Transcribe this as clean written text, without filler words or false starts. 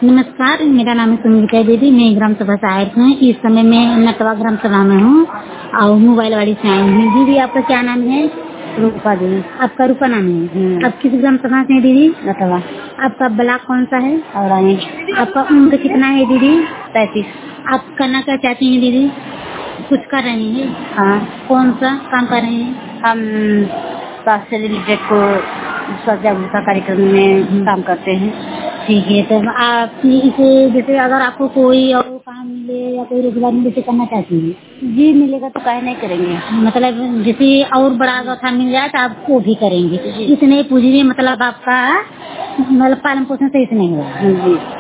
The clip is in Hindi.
नमस्कार, मेरा नाम है सुमित्रा दीदी। मैं ग्राम सभा सहायक हूँ। इस समय मैं नटवा ग्राम सभा में हूँ और मोबाइल वाली से आई हूँ। दीदी आपका क्या नाम है? रूपा देवी। आपका रूपा नाम है। आप किस ग्राम सभा से हैं दीदी? नटवा। आपका ब्लॉक कौन सा है? और आपका उम्र कितना है दीदी? 35। आप करना क्या चाहती हैं दीदी? कुछ कर रही हैं? हाँ, कौन सा काम कर रही हैं? हम स्वास्थ्य से रिलेटेड को स्वास्थ्य जागरूकता कार्यक्रम में काम करते हैं। ठीक है, तो आप इसे जैसे अगर आपको कोई और काम मिले या कोई रोजगार मिले तो करना चाहती हैं? जी, मिलेगा तो काहे नहीं करेंगे। मतलब जैसे और बड़ा अगर काम मिल जाए तो आप वो भी करेंगे। जी। इतने पूंजी में मतलब आपका मतलब पालन पोषण सही से नहीं होगा। जी।